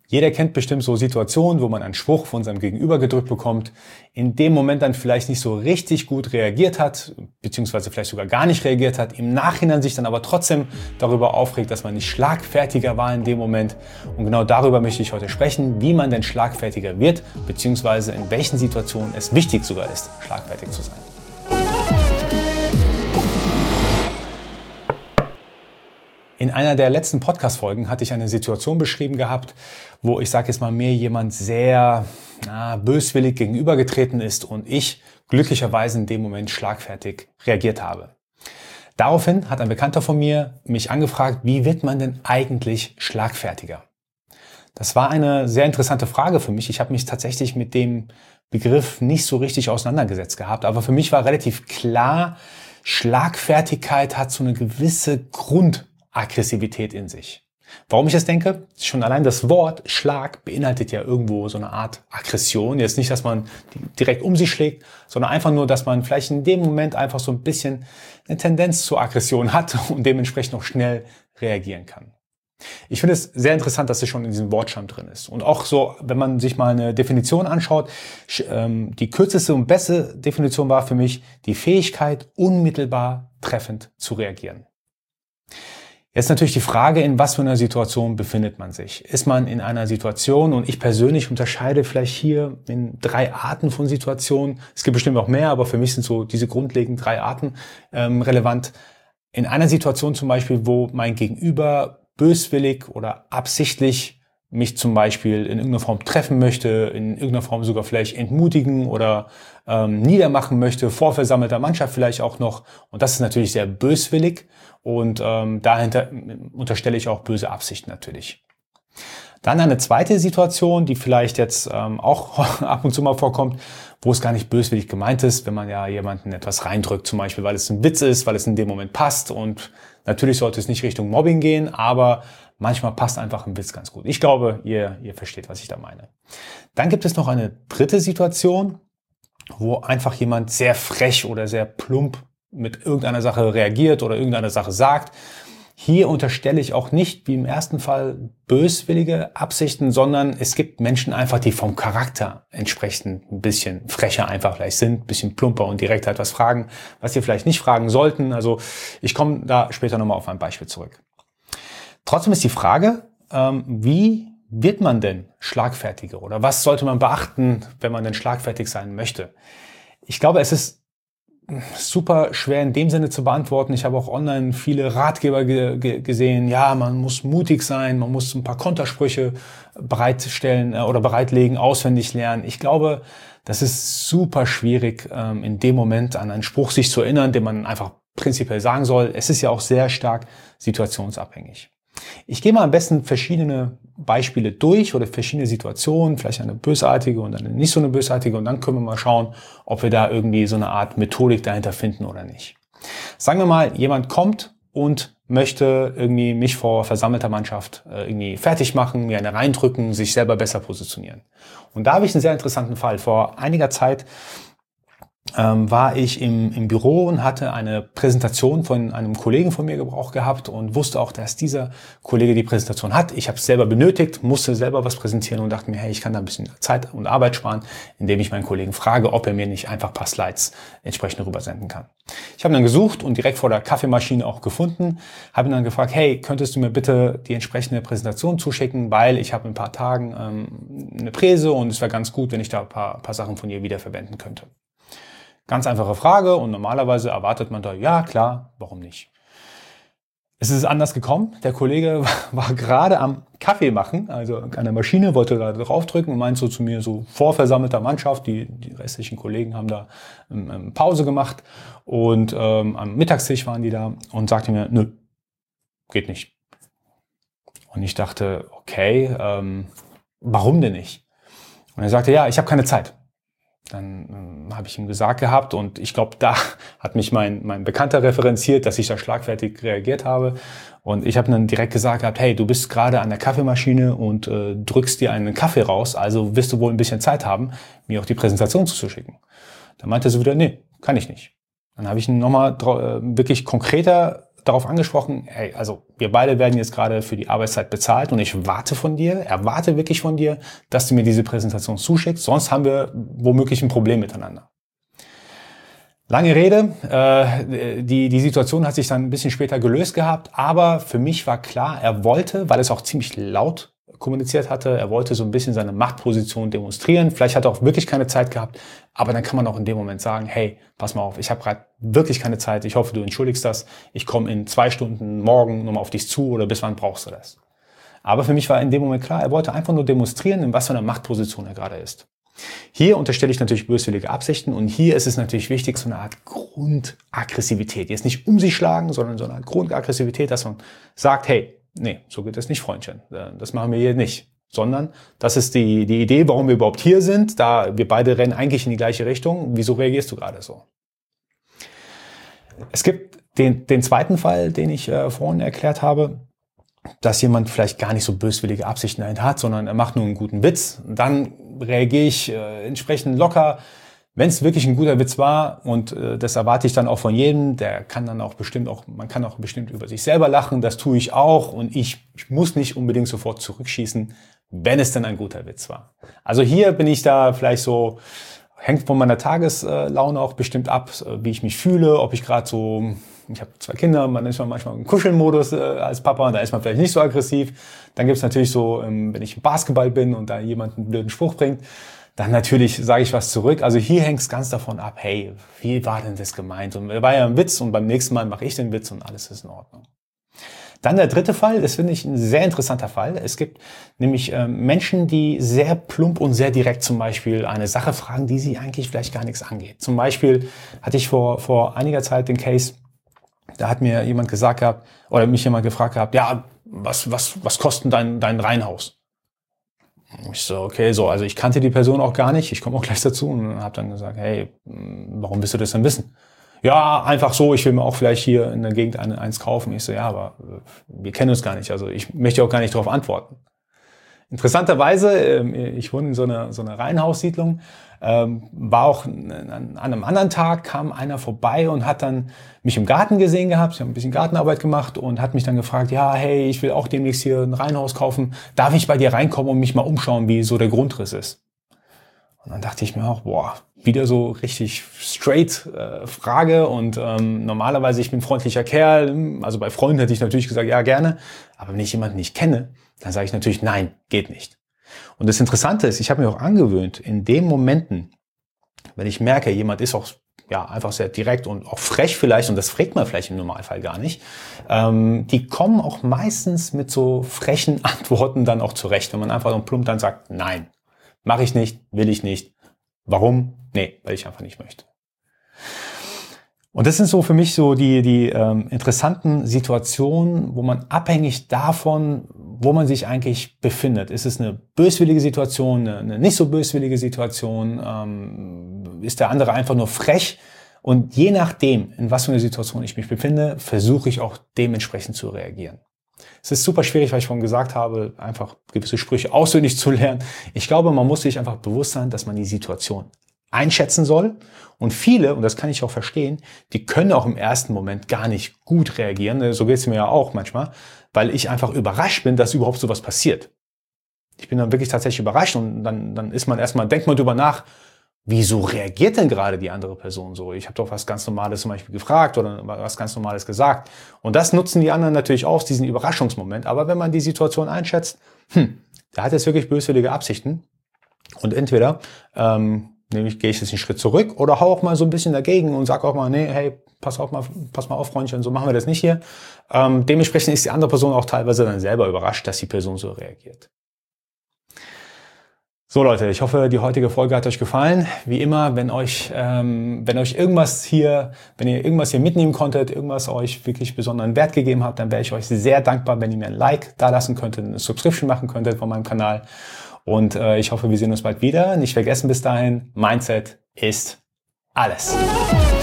Jeder kennt bestimmt so Situationen, wo man einen Spruch von seinem Gegenüber gedrückt bekommt, in dem Moment dann vielleicht nicht so richtig gut reagiert hat, beziehungsweise vielleicht sogar gar nicht reagiert hat, im Nachhinein sich dann aber trotzdem darüber aufregt, dass man nicht schlagfertiger war in dem Moment. Und genau darüber möchte ich heute sprechen, wie man denn schlagfertiger wird, beziehungsweise in welchen Situationen es wichtig sogar ist, schlagfertig zu sein. In einer der letzten Podcast-Folgen hatte ich eine Situation beschrieben gehabt, wo ich sage jetzt mal mir jemand sehr böswillig gegenübergetreten ist und ich glücklicherweise in dem Moment schlagfertig reagiert habe. Daraufhin hat ein Bekannter von mir mich angefragt, wie wird man denn eigentlich schlagfertiger? Das war eine sehr interessante Frage für mich. Ich habe mich tatsächlich mit dem Begriff nicht so richtig auseinandergesetzt gehabt, aber für mich war relativ klar, Schlagfertigkeit hat so eine gewisse Grundaggressivität in sich. Warum ich das denke? Schon allein das Wort Schlag beinhaltet ja irgendwo so eine Art Aggression. Jetzt nicht, dass man direkt um sich schlägt, sondern einfach nur, dass man vielleicht in dem Moment einfach so ein bisschen eine Tendenz zur Aggression hat und dementsprechend auch schnell reagieren kann. Ich finde es sehr interessant, dass es schon in diesem Wortstamm drin ist. Und auch so, wenn man sich mal eine Definition anschaut, die kürzeste und beste Definition war für mich die Fähigkeit, unmittelbar treffend zu reagieren. Jetzt natürlich die Frage, in was für einer Situation befindet man sich? Ist man in einer Situation, und ich persönlich unterscheide vielleicht hier in 3 Arten von Situationen, es gibt bestimmt auch mehr, aber für mich sind so diese grundlegenden 3 Arten relevant. In einer Situation zum Beispiel, wo mein Gegenüber böswillig oder absichtlich mich zum Beispiel in irgendeiner Form treffen möchte, in irgendeiner Form sogar vielleicht entmutigen oder niedermachen möchte, vor versammelter Mannschaft vielleicht auch noch. Und das ist natürlich sehr böswillig und dahinter unterstelle ich auch böse Absichten natürlich. Dann eine zweite Situation, die vielleicht jetzt auch ab und zu mal vorkommt, wo es gar nicht böswillig gemeint ist, wenn man ja jemanden etwas reindrückt, zum Beispiel, weil es ein Witz ist, weil es in dem Moment passt. Und natürlich sollte es nicht Richtung Mobbing gehen, aber manchmal passt einfach ein Witz ganz gut. Ich glaube, ihr versteht, was ich da meine. Dann gibt es noch eine dritte Situation, wo einfach jemand sehr frech oder sehr plump mit irgendeiner Sache reagiert oder irgendeine Sache sagt. Hier unterstelle ich auch nicht, wie im ersten Fall, böswillige Absichten, sondern es gibt Menschen einfach, die vom Charakter entsprechend ein bisschen frecher einfach vielleicht sind, ein bisschen plumper und direkt halt was fragen, was sie vielleicht nicht fragen sollten. Also ich komme da später nochmal auf ein Beispiel zurück. Trotzdem ist die Frage, wie wird man denn schlagfertiger oder was sollte man beachten, wenn man denn schlagfertig sein möchte? Ich glaube, es ist super schwer in dem Sinne zu beantworten. Ich habe auch online viele Ratgeber gesehen. Ja, man muss mutig sein, man muss ein paar Kontersprüche bereitstellen oder bereitlegen, auswendig lernen. Ich glaube, das ist super schwierig, in dem Moment an einen Spruch sich zu erinnern, den man einfach prinzipiell sagen soll. Es ist ja auch sehr stark situationsabhängig. Ich gehe mal am besten verschiedene Beispiele durch oder verschiedene Situationen, vielleicht eine bösartige und eine nicht so eine bösartige, und dann können wir mal schauen, ob wir da irgendwie so eine Art Methodik dahinter finden oder nicht. Sagen wir mal, jemand kommt und möchte irgendwie mich vor versammelter Mannschaft irgendwie fertig machen, mir eine reindrücken, sich selber besser positionieren. Und da habe ich einen sehr interessanten Fall. Vor einiger Zeit war ich im Büro und hatte eine Präsentation von einem Kollegen von mir gehabt und wusste auch, dass dieser Kollege die Präsentation hat. Ich habe es selber benötigt, musste selber was präsentieren und dachte mir, hey, ich kann da ein bisschen Zeit und Arbeit sparen, indem ich meinen Kollegen frage, ob er mir nicht einfach ein paar Slides entsprechend rübersenden kann. Ich habe dann gesucht und direkt vor der Kaffeemaschine auch gefunden, habe ihn dann gefragt, hey, könntest du mir bitte die entsprechende Präsentation zuschicken, weil ich habe in ein paar Tagen eine Präse und es wäre ganz gut, wenn ich da ein paar Sachen von ihr wiederverwenden könnte. Ganz einfache Frage und normalerweise erwartet man da, ja klar, warum nicht? Es ist anders gekommen. Der Kollege war gerade am Kaffee machen, also an der Maschine, wollte gerade draufdrücken und meint so zu mir, so vor versammelter Mannschaft, die restlichen Kollegen haben da Pause gemacht und am Mittagstisch waren die da und sagte mir, nö, geht nicht. Und ich dachte, okay, warum denn nicht? Und er sagte, ja, ich habe keine Zeit. Dann habe ich ihm gesagt gehabt und ich glaube, da hat mich mein Bekannter referenziert, dass ich da schlagfertig reagiert habe. Und ich habe dann direkt gesagt gehabt, hey, du bist gerade an der Kaffeemaschine und drückst dir einen Kaffee raus, also wirst du wohl ein bisschen Zeit haben, mir auch die Präsentation zuzuschicken. Dann meinte er so wieder, nee, kann ich nicht. Dann habe ich ihn nochmal wirklich konkreter darauf angesprochen, hey, also wir beide werden jetzt gerade für die Arbeitszeit bezahlt und ich erwarte wirklich von dir, dass du mir diese Präsentation zuschickst, sonst haben wir womöglich ein Problem miteinander. Lange Rede, die Situation hat sich dann ein bisschen später gelöst gehabt, aber für mich war klar, er wollte, weil es auch ziemlich laut kommuniziert hatte, er wollte so ein bisschen seine Machtposition demonstrieren. Vielleicht hat er auch wirklich keine Zeit gehabt, aber dann kann man auch in dem Moment sagen, hey, pass mal auf, ich habe gerade wirklich keine Zeit, ich hoffe, du entschuldigst das, ich komme in 2 Stunden morgen nochmal auf dich zu oder bis wann brauchst du das? Aber für mich war in dem Moment klar, er wollte einfach nur demonstrieren, in was für einer Machtposition er gerade ist. Hier unterstelle ich natürlich böswillige Absichten und hier ist es natürlich wichtig, so eine Art Grundaggressivität. Jetzt nicht um sich schlagen, sondern so eine Art Grundaggressivität, dass man sagt, hey, nee, so geht das nicht, Freundchen. Das machen wir hier nicht. Sondern das ist die Idee, warum wir überhaupt hier sind. Da wir beide rennen eigentlich in die gleiche Richtung. Wieso reagierst du gerade so? Es gibt den zweiten Fall, den ich vorhin erklärt habe, dass jemand vielleicht gar nicht so böswillige Absichten dahinter hat, sondern er macht nur einen guten Witz. Dann reagiere ich entsprechend locker. Wenn es wirklich ein guter Witz war und das erwarte ich dann auch von jedem, der kann dann auch bestimmt man kann auch bestimmt über sich selber lachen, das tue ich auch und ich muss nicht unbedingt sofort zurückschießen, wenn es denn ein guter Witz war. Also hier bin ich da vielleicht so, hängt von meiner Tageslaune auch bestimmt ab, wie ich mich fühle, ob ich gerade so, ich habe 2 Kinder, man ist manchmal im Kuschelmodus als Papa, da ist man vielleicht nicht so aggressiv. Dann gibt's natürlich so, wenn ich im Basketball bin und da jemand einen blöden Spruch bringt, dann natürlich sage ich was zurück. Also hier hängt es ganz davon ab, hey, wie war denn das gemeint? Und war ja ein Witz und beim nächsten Mal mache ich den Witz und alles ist in Ordnung. Dann der dritte Fall, das finde ich ein sehr interessanter Fall. Es gibt nämlich Menschen, die sehr plump und sehr direkt zum Beispiel eine Sache fragen, die sie eigentlich vielleicht gar nichts angeht. Zum Beispiel hatte ich vor einiger Zeit den Case, da hat mir jemand gesagt gehabt, oder mich jemand gefragt gehabt, ja, was kostet dein Reihenhaus? Ich so, okay, so, also ich kannte die Person auch gar nicht, ich komme auch gleich dazu und habe dann gesagt, hey, warum willst du das denn wissen? Ja, einfach so, ich will mir auch vielleicht hier in der Gegend eins kaufen. Ich so, ja, aber wir kennen uns gar nicht, also ich möchte auch gar nicht darauf antworten. Interessanterweise, ich wohne in so einer Reihenhaussiedlung, war auch an einem anderen Tag, kam einer vorbei und hat dann mich im Garten gesehen gehabt, ich habe ein bisschen Gartenarbeit gemacht und hat mich dann gefragt, ja, hey, ich will auch demnächst hier ein Reihenhaus kaufen, darf ich bei dir reinkommen und mich mal umschauen, wie so der Grundriss ist? Und dann dachte ich mir auch, boah, wieder so richtig straight Frage und normalerweise, ich bin ein freundlicher Kerl, also bei Freunden hätte ich natürlich gesagt, ja, gerne, aber wenn ich jemanden nicht kenne, dann sage ich natürlich, nein, geht nicht. Und das Interessante ist, ich habe mir auch angewöhnt, in den Momenten, wenn ich merke, jemand ist auch einfach sehr direkt und auch frech vielleicht, und das fragt man vielleicht im Normalfall gar nicht, die kommen auch meistens mit so frechen Antworten dann auch zurecht, wenn man einfach so plump dann sagt, nein, mache ich nicht, will ich nicht. Warum? Nee, weil ich einfach nicht möchte. Und das sind so für mich so die interessanten Situationen, wo man abhängig davon, wo man sich eigentlich befindet. Ist es eine böswillige Situation, eine nicht so böswillige Situation? Ist der andere einfach nur frech? Und je nachdem, in was für einer Situation ich mich befinde, versuche ich auch dementsprechend zu reagieren. Es ist super schwierig, weil ich vorhin gesagt habe, einfach gewisse Sprüche auswendig zu lernen. Ich glaube, man muss sich einfach bewusst sein, dass man die Situation einschätzen soll. Und viele, und das kann ich auch verstehen, die können auch im ersten Moment gar nicht gut reagieren. So geht es mir ja auch manchmal, weil ich einfach überrascht bin, dass überhaupt sowas passiert. Ich bin dann wirklich tatsächlich überrascht und dann ist man erstmal, denkt man drüber nach, wieso reagiert denn gerade die andere Person so? Ich habe doch was ganz Normales zum Beispiel gefragt oder was ganz Normales gesagt. Und das nutzen die anderen natürlich aus, diesen Überraschungsmoment. Aber wenn man die Situation einschätzt, der hat jetzt wirklich böswillige Absichten und entweder nämlich gehe ich jetzt einen Schritt zurück oder hau auch mal so ein bisschen dagegen und sag auch mal, nee, hey, pass mal auf, Freundchen, so machen wir das nicht hier. Dementsprechend ist die andere Person auch teilweise dann selber überrascht, dass die Person so reagiert. So Leute, ich hoffe, die heutige Folge hat euch gefallen. Wie immer, wenn ihr irgendwas hier mitnehmen konntet, irgendwas euch wirklich besonderen Wert gegeben habt, dann wäre ich euch sehr dankbar, wenn ihr mir ein Like da lassen könntet, eine Subscription machen könntet von meinem Kanal. Und ich hoffe, wir sehen uns bald wieder. Nicht vergessen bis dahin, Mindset ist alles.